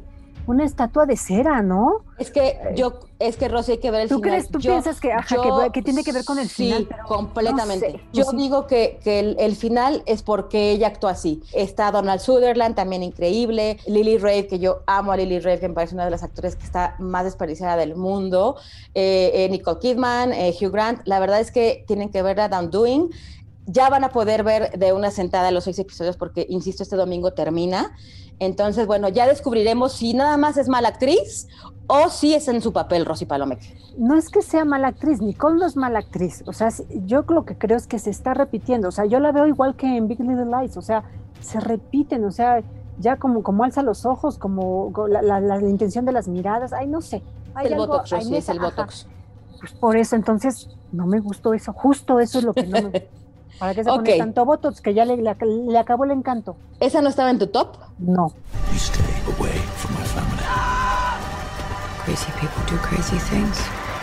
una estatua de cera, ¿no? Es que Rosy, hay que ver el final. ¿Tú piensas que tiene que ver con el final? Sí, pero completamente. No sé, yo digo que el final es porque ella actuó así. Está Donald Sutherland, también increíble. Lily Rabe, que yo amo a Lily Rabe, que me parece una de las actores que está más desperdiciada del mundo. Nicole Kidman, Hugh Grant. La verdad es que tienen que ver a The Undoing. Ya van a poder ver de una sentada los 6 episodios porque, insisto, este domingo termina. Entonces, bueno, ya descubriremos si nada más es mala actriz o si es en su papel Rosy Palomeque. No es que sea mala actriz, Nicole no es mala actriz. O sea, yo lo que creo es que se está repitiendo. O sea, yo la veo igual que en Big Little Lies. O sea, se repiten. O sea, ya como alza los ojos, como la intención de las miradas. Ay, no sé. Hay el algo, Botox, Rosy, es el Botox. Pues por eso, entonces, no me gustó eso. Justo eso es lo que no me gustó. ¿Para qué se pone tanto Botox que ya le acabó el encanto? ¿Esa no estaba en tu top? No. You stay away from my family. Crazy people do crazy things.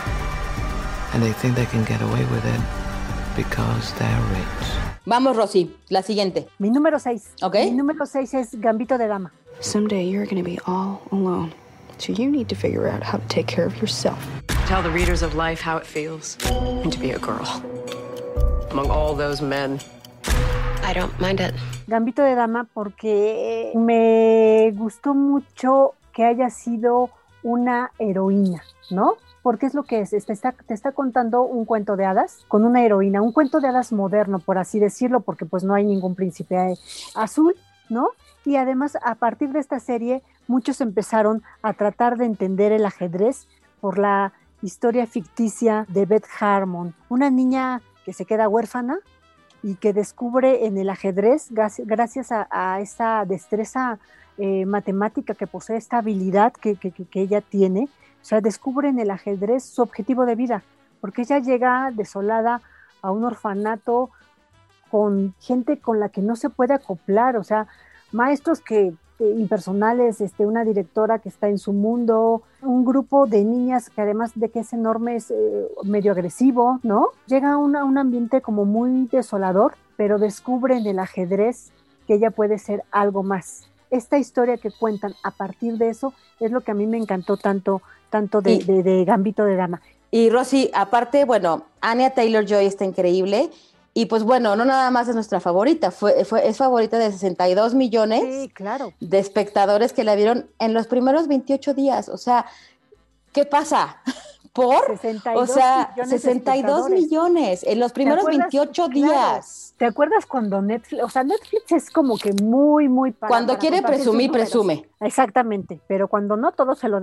And they think they can get away with it because they're rich. Vamos, Rosy, la siguiente. Mi número 6. ¿Ok? Mi número 6 es Gambito de Dama. Someday you're going to be all alone. So you need to figure out how to take care of yourself. Tell the readers of life how it feels to be a girl among all those men. I don't mind it. Gambito de Dama porque me gustó mucho que haya sido una heroína, ¿no? Porque es lo que es, te está contando un cuento de hadas con una heroína, un cuento de hadas moderno, por así decirlo, porque pues no hay ningún príncipe azul, ¿no? Y además, a partir de esta serie, muchos empezaron a tratar de entender el ajedrez por la historia ficticia de Beth Harmon, una niña que se queda huérfana y que descubre en el ajedrez, gracias a esta destreza matemática que posee, esta habilidad que ella tiene, o sea, descubre en el ajedrez su objetivo de vida, porque ella llega desolada a un orfanato con gente con la que no se puede acoplar, o sea, maestros impersonales, una directora que está en su mundo, un grupo de niñas que además de que es enorme es medio agresivo, ¿no? Llega a un ambiente como muy desolador, pero descubre en el ajedrez que ella puede ser algo más. Esta historia que cuentan a partir de eso es lo que a mí me encantó tanto de Gambito de Dama. Y Rosy, aparte, bueno, Anya Taylor-Joy está increíble. Y pues bueno, no nada más es nuestra favorita, es favorita de 62 millones de espectadores que la vieron en los primeros 28 días. O sea, ¿qué pasa? 62 millones en los primeros 28 días. ¿Te acuerdas cuando Netflix, o sea, Netflix es como que muy cuando quiere presumir, presume. Exactamente, pero cuando no, todo se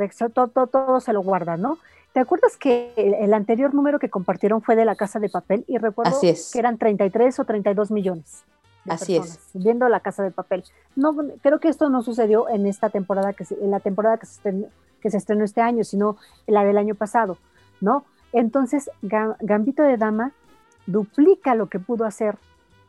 lo guarda, ¿no? ¿Te acuerdas que el anterior número que compartieron fue de La Casa de Papel? Y recuerdo que eran 33 o 32 millones de personas viendo La Casa de Papel. No, creo que esto no sucedió en esta temporada, en la temporada que se estrenó este año, sino la del año pasado, ¿no? Entonces, Gambito de Dama duplica lo que pudo hacer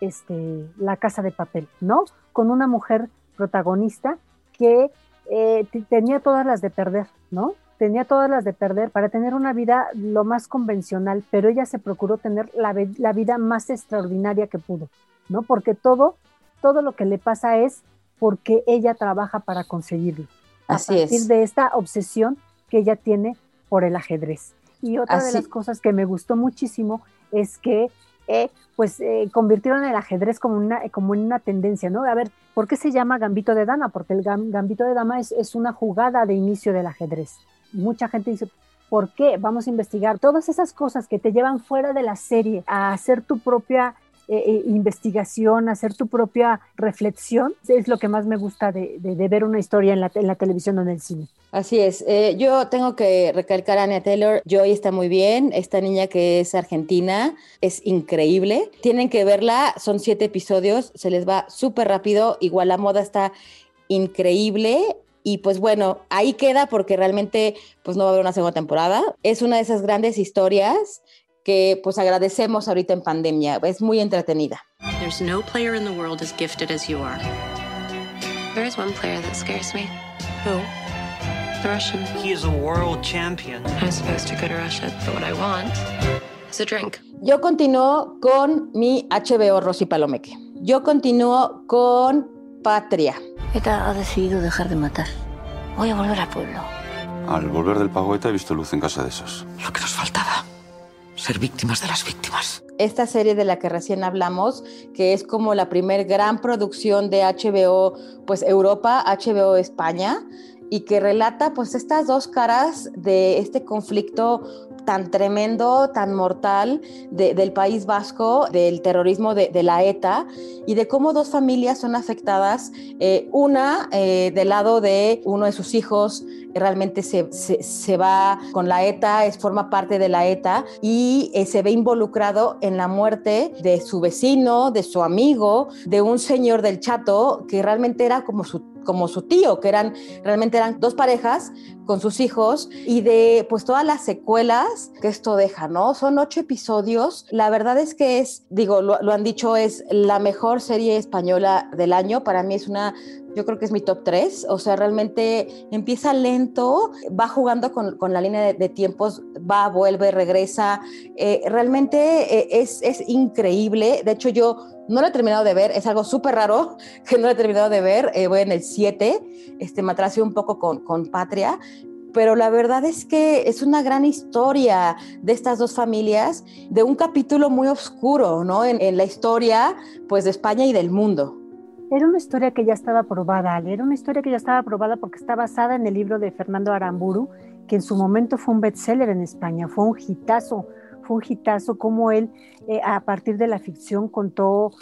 La Casa de Papel, ¿no? Con una mujer protagonista que tenía todas las de perder, ¿no? Tenía todas las de perder para tener una vida lo más convencional, pero ella se procuró tener la vida más extraordinaria que pudo, ¿no? Porque todo lo que le pasa es porque ella trabaja para conseguirlo. A partir de esta obsesión que ella tiene por el ajedrez. Y otra de las cosas que me gustó muchísimo es que convirtieron el ajedrez como en una tendencia, ¿no? A ver, ¿por qué se llama Gambito de Dama? Porque el Gambito de Dama es una jugada de inicio del ajedrez. Mucha gente dice, ¿por qué? Vamos a investigar. Todas esas cosas que te llevan fuera de la serie a hacer tu propia investigación, a hacer tu propia reflexión, es lo que más me gusta de ver una historia en la televisión o en el cine. Así es. Yo tengo que recalcar a Anya Taylor-Joy, está muy bien. Esta niña que es argentina es increíble. Tienen que verla, son 7 episodios, se les va súper rápido. Igual la moda está increíble. Y pues bueno, ahí queda porque realmente pues no va a haber una segunda temporada. Es una de esas grandes historias que pues agradecemos ahorita en pandemia. Es muy entretenida. There's no player in the world as gifted as you are. There is one player that scares me. Who? The Russian. He is a world champion. I'm supposed to go to Russia, but what I want is a drink. Yo continúo con mi HBO Rosy Palomeque. Yo continúo con Patria. ETA ha decidido dejar de matar. Voy a volver al pueblo. Al volver del Pagoeta he visto luz en casa de esos. Lo que nos faltaba. Ser víctimas de las víctimas. Esta serie de la que recién hablamos, que es como la primer gran producción de HBO, pues Europa, HBO España, y que relata pues estas dos caras de este conflicto tan tremendo, tan mortal del País Vasco, del terrorismo de la ETA, y de cómo dos familias son afectadas. Una del lado de uno de sus hijos realmente se va con la ETA, forma parte de la ETA, y se ve involucrado en la muerte de su vecino, de su amigo, de un señor del Chato que realmente era como su tío, que realmente eran dos parejas con sus hijos, y de pues todas las secuelas que esto deja, ¿no? Son 8 episodios. La verdad es que lo han dicho, es la mejor serie española del año. Para mí yo creo que es mi top 3. O sea, realmente empieza lento, va jugando con la línea de tiempos, va, vuelve, regresa. Realmente es increíble. De hecho, yo no lo he terminado de ver, es algo súper raro que no lo he terminado de ver. Voy en el 7, me atrasé un poco con Patria, pero la verdad es que es una gran historia de estas dos familias, de un capítulo muy oscuro, ¿no? En la historia, pues, de España y del mundo. Era una historia que ya estaba probada, Ale. Era una historia que ya estaba probada porque está basada en el libro de Fernando Aramburu, que en su momento fue un bestseller en España, fue un hitazo como él, a partir de la ficción, contó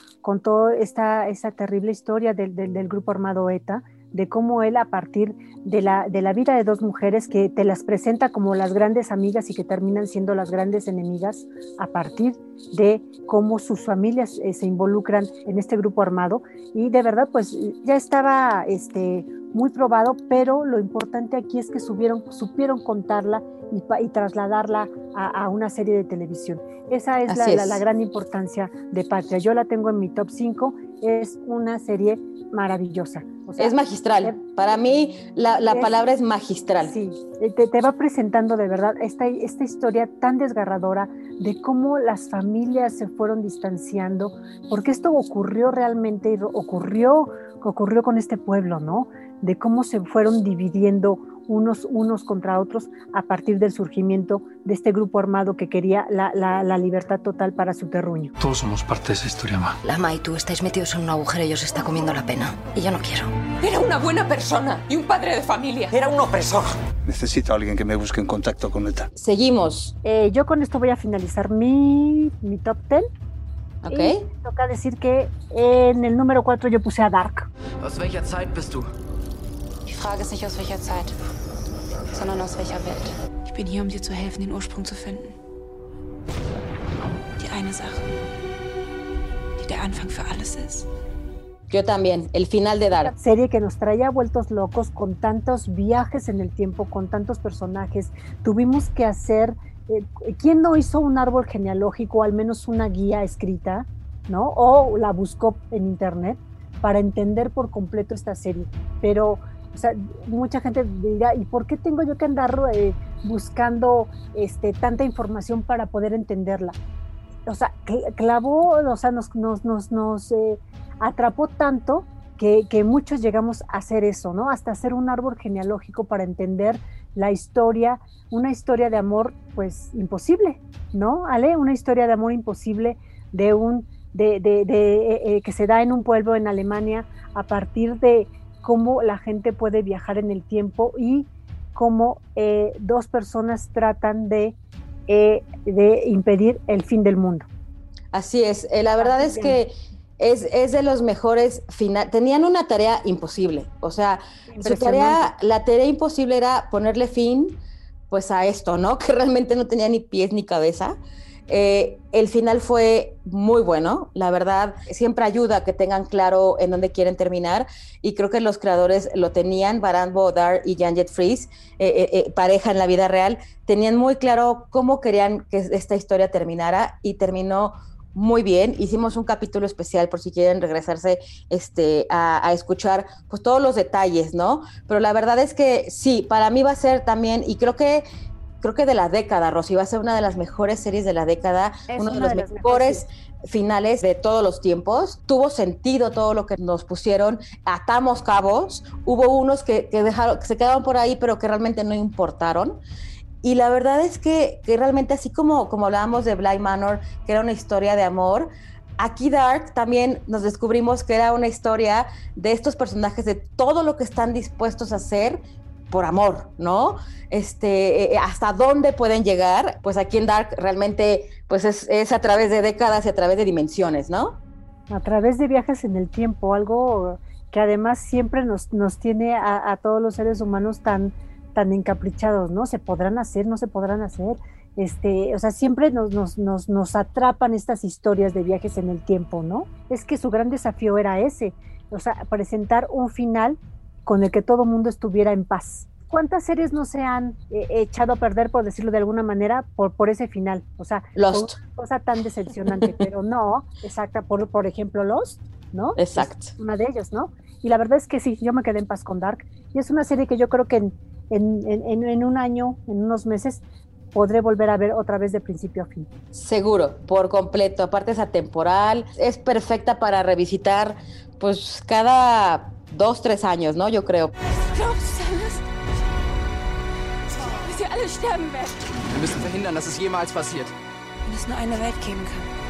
esa terrible historia del grupo armado ETA, de cómo él, a partir de la vida de dos mujeres que te las presenta como las grandes amigas y que terminan siendo las grandes enemigas, a partir de cómo sus familias se involucran en este grupo armado, y de verdad pues ya estaba muy probado, pero lo importante aquí es que supieron contarla y trasladarla a una serie de televisión. Esa es la gran importancia de Patria. Yo la tengo en mi top 5, es una serie maravillosa. O sea, es magistral. Para mí la palabra es magistral. Sí, te va presentando de verdad esta historia tan desgarradora de cómo las familias se fueron distanciando, porque esto ocurrió realmente, ocurrió con este pueblo, ¿no? De cómo se fueron dividiendo unos contra otros a partir del surgimiento de este grupo armado que quería la libertad total para su terruño. Todos somos parte de esa historia, Ma. Lama y tú estáis metidos en un agujero y os está comiendo la pena. Y yo no quiero. Era una buena persona y un padre de familia. Era un opresor. Necesito a alguien que me busque en contacto con ETA. Seguimos. Yo con esto voy a finalizar mi top 10. Ok. Y toca decir que en el número 4 yo puse a Dark. ¿Aus welcher Zeit bist du? Die Frage ist nicht aus welcher Zeit, sondern aus welcher Welt. Ich bin hier, um dir zu helfen, den Ursprung zu finden. Die eine Sache, die der Anfang für alles ist. Yo también, el final de Dark. Serie que nos traía vueltos locos con tantos viajes en el tiempo, con tantos personajes. Tuvimos que hacer... ¿Quién no hizo un árbol genealógico, al menos una guía escrita, ¿no? O la buscó en internet para entender por completo esta serie? Pero... O sea, mucha gente dirá, ¿y por qué tengo yo que andar buscando tanta información para poder entenderla? O sea, clavó, o sea, nos atrapó tanto que muchos llegamos a hacer eso, ¿no? Hasta hacer un árbol genealógico para entender la historia, una historia de amor, pues, imposible, ¿no, Ale? Una historia de amor imposible que se da en un pueblo en Alemania a partir de cómo la gente puede viajar en el tiempo y cómo dos personas tratan de impedir el fin del mundo. Así es, la verdad es que es de los mejores finales. Tenían una tarea imposible, o sea, la tarea imposible era ponerle fin pues a esto, ¿no? Que realmente no tenía ni pies ni cabeza. El final fue muy bueno, la verdad, siempre ayuda a que tengan claro en dónde quieren terminar, y creo que los creadores lo tenían. Baran Bodar y Jan-Jet Fries, pareja en la vida real, tenían muy claro cómo querían que esta historia terminara, y terminó muy bien. Hicimos un capítulo especial por si quieren regresarse a escuchar pues todos los detalles, ¿no? Pero la verdad es que sí, para mí va a ser también, y creo que creo que de la década, Rosy, va a ser una de las mejores series de la década, uno de los mejores finales de todos los tiempos. Tuvo sentido todo lo que nos pusieron, atamos cabos, hubo unos que se quedaron por ahí, pero que realmente no importaron. Y la verdad es que realmente, así como hablábamos de Bly Manor, que era una historia de amor, aquí Dark también nos descubrimos que era una historia de estos personajes, de todo lo que están dispuestos a hacer por amor, ¿no? Hasta dónde pueden llegar. Pues aquí en Dark realmente pues es a través de décadas y a través de dimensiones, ¿no? A través de viajes en el tiempo, algo que además siempre nos tiene a todos los seres humanos tan encaprichados, ¿no? ¿Se podrán hacer? ¿No se podrán hacer? O sea, siempre nos atrapan estas historias de viajes en el tiempo, ¿no? Es que su gran desafío era ese, o sea, presentar un final con el que todo mundo estuviera en paz. ¿Cuántas series no se han echado a perder, por decirlo de alguna manera, por ese final? O sea, Lost. Una cosa tan decepcionante, pero no, exacta, por ejemplo, Lost, ¿no? Exacto. Es una de ellos, ¿no? Y la verdad es que sí, yo me quedé en paz con Dark, y es una serie que yo creo que en un año, en unos meses, podré volver a ver otra vez de principio a fin. Seguro, por completo. Aparte es atemporal, es perfecta para revisitar pues cada 2-3 años, ¿no? Yo creo. Glaubst du alles? Dass wir alle sterben werden. Wir müssen verhindern, dass es jemals passiert. Wenn es nur eine Welt geben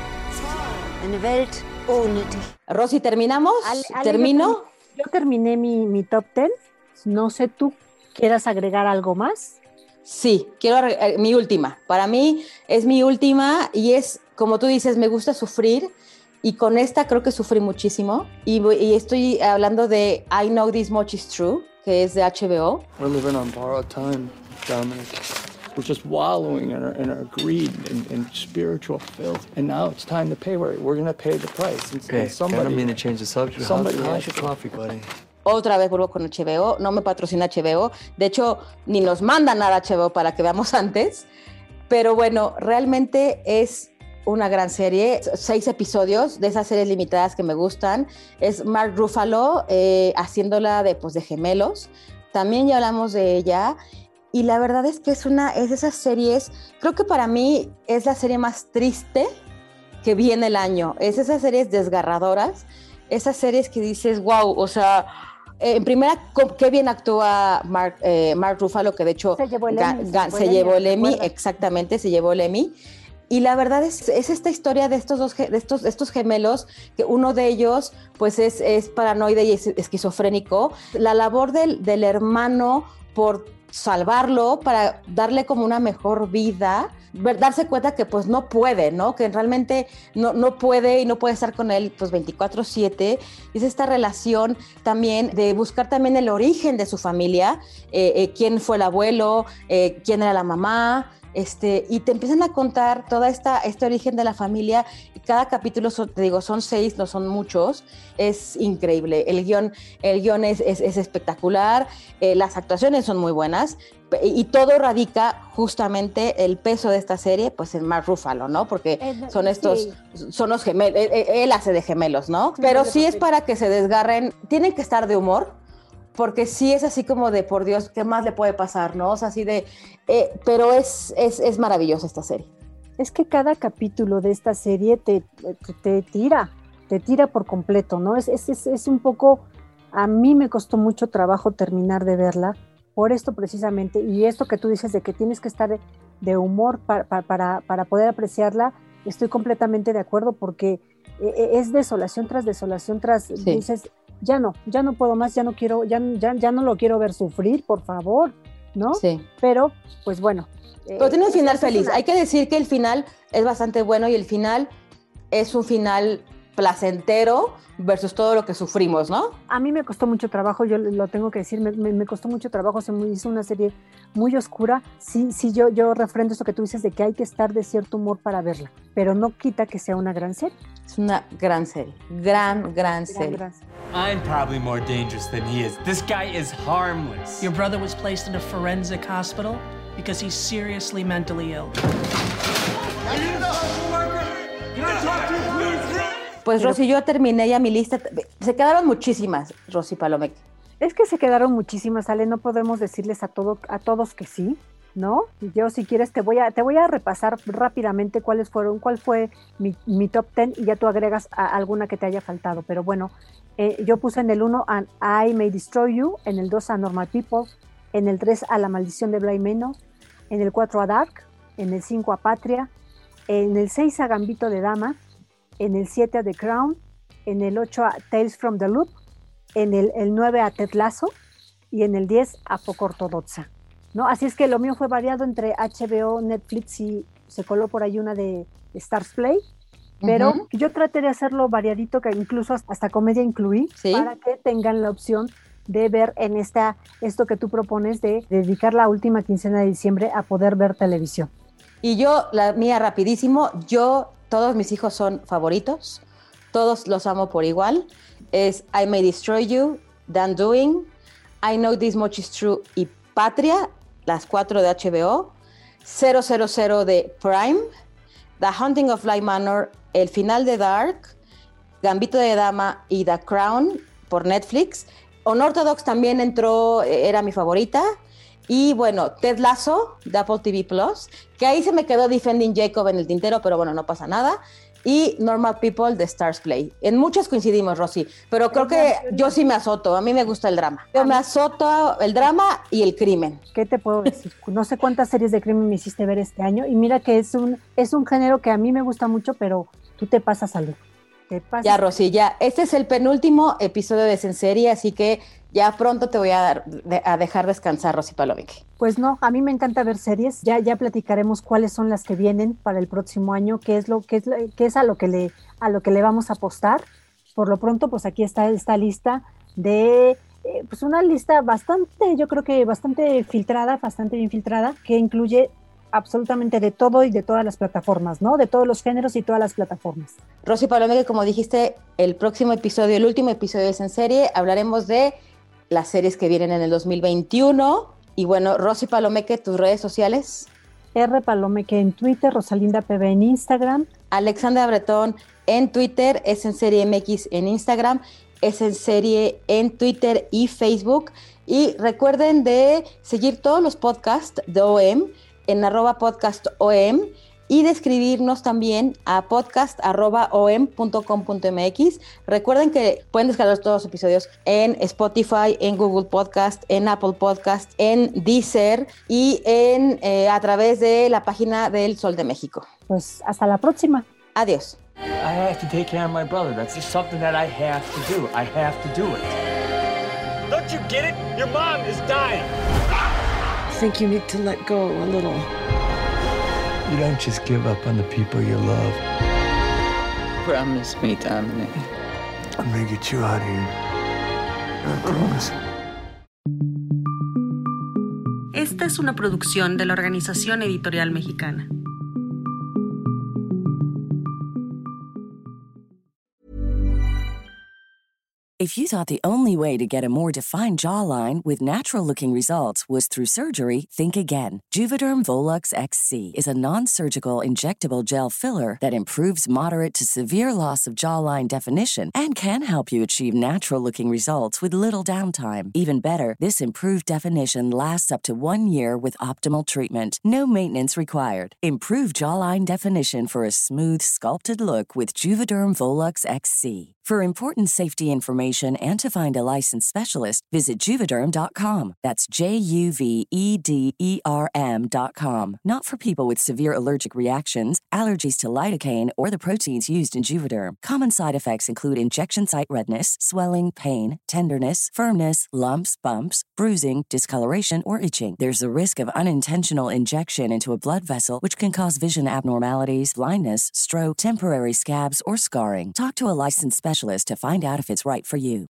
kann. Eine Welt ohne dich. Rosy, ¿terminamos? ¿Termino? Yo terminé mi top 10. No sé tú, ¿quieras agregar algo más? Sí, quiero mi última. Para mí es mi última y es, como tú dices, me gusta sufrir y con esta creo que sufrí muchísimo y estoy hablando de I Know This Much Is True, que es de HBO. We're living on borrowed time, Dominic. We're just wallowing in our greed and spiritual filth. And now it's time to pay. We're going to pay the price. Okay, I don't mean to change the subject. How's your coffee, buddy? Otra vez vuelvo con HBO, no me patrocina HBO, de hecho ni nos manda nada HBO para que veamos antes, pero bueno, realmente es una gran serie, 6 episodios de esas series limitadas que me gustan, es Mark Ruffalo haciéndola de gemelos, también ya hablamos de ella, y la verdad es que es de esas series, creo que para mí es la serie más triste que vi en el año, es esas series desgarradoras, esas series que dices, wow, o sea, en primera, qué bien actúa Mark Ruffalo, que de hecho se llevó el Emmy, exactamente, se llevó el Emmy. Y la verdad es esta historia de estos gemelos, que uno de ellos pues es paranoide y es esquizofrénico. La labor del hermano por salvarlo, para darle como una mejor vida, darse cuenta que pues no puede, ¿no? Que realmente no puede y no puede estar con él pues 24/7. Es esta relación también de buscar también el origen de su familia, quién fue el abuelo, quién era la mamá, y te empiezan a contar toda este origen de la familia, y cada capítulo, te digo, son 6, no son muchos, es increíble, el guión es espectacular, las actuaciones son muy buenas, y todo radica justamente el peso de esta serie pues en Mark Ruffalo, ¿no? Porque son los gemelos, él hace de gemelos, ¿no? Pero sí es para que se desgarren, tienen que estar de humor, porque sí es así como de, por Dios, ¿qué más le puede pasar, no? O sea, así de... pero es maravillosa esta serie. Es que cada capítulo de esta serie te tira por completo, ¿no? Es un poco... A mí me costó mucho trabajo terminar de verla, por esto precisamente, y esto que tú dices de que tienes que estar de humor para poder apreciarla, estoy completamente de acuerdo, porque es desolación tras desolación tras... Sí. Dices... Ya no puedo más, ya no lo quiero ver sufrir, por favor, ¿no? Sí. Pero, pues bueno. Pero tiene un final feliz. Hay que decir que el final es bastante bueno y el final es un final placentero versus todo lo que sufrimos, ¿no? A mí me costó mucho trabajo, yo lo tengo que decir, me costó mucho trabajo, se me hizo una serie muy oscura. Sí, yo refrendo esto que tú dices de que hay que estar de cierto humor para verla, pero no quita que sea una gran serie. Es una gran serie, gran serie. I'm probably more dangerous than he is. This guy is harmless. Your brother was placed in a forensic hospital because he's seriously mentally ill. Pues Rosy, yo terminé ya mi lista. Se quedaron muchísimas, Rosy Palomeque. Es que se quedaron muchísimas, Ale, no podemos decirles a todos que sí, ¿no? Yo, si quieres, te voy a repasar rápidamente cuál fue mi top 10 y ya tú agregas alguna que te haya faltado. Pero bueno, yo puse en el 1 a I May Destroy You, en el 2 a Normal People, en el 3 a La Maldición de Bly Manor, en el 4 a Dark, en el 5 a Patria, en el 6 a Gambito de Dama, en el 7 a The Crown, en el 8 a Tales from the Loop, en el 9 a Ted Lasso y en el 10 a Poco Ortodoxa, ¿no? Así es que lo mío fue variado entre HBO, Netflix y se coló por ahí una de Stars Play, pero yo traté de hacerlo variadito, que incluso hasta comedia incluí, para que tengan la opción de ver en esto que tú propones de dedicar la última quincena de diciembre a poder ver televisión. Y yo, la mía rapidísimo, todos mis hijos son favoritos, todos los amo por igual, es I May Destroy You, The Undoing, I Know This Much Is True y Patria, las 4 de HBO, 000 de Prime, The Haunting of Bly Manor, el final de Dark, Gambito de Dama y The Crown por Netflix. Unorthodox también entró, era mi favorita. Y bueno, Ted Lasso de Apple TV Plus, que ahí se me quedó Defending Jacob en el tintero, pero bueno, no pasa nada. Y Normal People de Stars Play. En muchas coincidimos, Rosy, pero creo que yo sí me azoto. A mí me gusta el drama. Yo me azoto el drama y el crimen. ¿Qué te puedo decir? No sé cuántas series de crimen me hiciste ver este año. Y mira que es un género que a mí me gusta mucho, pero tú te pasas a luz. Ya, Rosy, ya. Este es el penúltimo episodio de Senserie, así que ya pronto te voy a dejar descansar, Rosy Palomeque. Pues no, a mí me encanta ver series. Ya platicaremos cuáles son las que vienen para el próximo año, qué es a lo que le vamos a apostar. Por lo pronto, pues aquí está esta lista de pues una lista yo creo que bastante bien filtrada, que incluye absolutamente de todo y de todas las plataformas, ¿no? De todos los géneros y todas las plataformas. Rosy Palomeque, como dijiste, el último episodio es en serie, hablaremos de las series que vienen en el 2021. Y bueno, Rosy Palomeque, tus redes sociales. R Palomeque en Twitter, Rosalinda PB en Instagram. Alexandra Bretón en Twitter, es en serie MX en Instagram, es en serie en Twitter y Facebook. Y recuerden de seguir todos los podcasts de OM en @podcastom y de escribirnos también a podcast@om.com.mx. Recuerden que pueden descargar todos los episodios en Spotify, en Google Podcast, en Apple Podcast, en Deezer y a través de la página del Sol de México. Pues hasta la próxima. Adiós. I have to take care of my brother. That's just something that I have to do. I have to do it. Don't you get it? Your mom is dying. I think you need to let go a little. You don't just give up on the people you love. Promise me, Dominic. I'm gonna get you out of here. I promise. Esta es una producción de la Organización Editorial Mexicana. If you thought the only way to get a more defined jawline with natural-looking results was through surgery, think again. Juvederm Volux XC is a non-surgical injectable gel filler that improves moderate to severe loss of jawline definition and can help you achieve natural-looking results with little downtime. Even better, this improved definition lasts up to 1 year with optimal treatment. No maintenance required. Improve jawline definition for a smooth, sculpted look with Juvederm Volux XC. For important safety information and to find a licensed specialist, visit Juvederm.com. That's JUVEDERM.com. Not for people with severe allergic reactions, allergies to lidocaine, or the proteins used in Juvederm. Common side effects include injection site redness, swelling, pain, tenderness, firmness, lumps, bumps, bruising, discoloration, or itching. There's the risk of unintentional injection into a blood vessel, which can cause vision abnormalities, blindness, stroke, temporary scabs, or scarring. Talk to a licensed specialist to find out if it's right for you.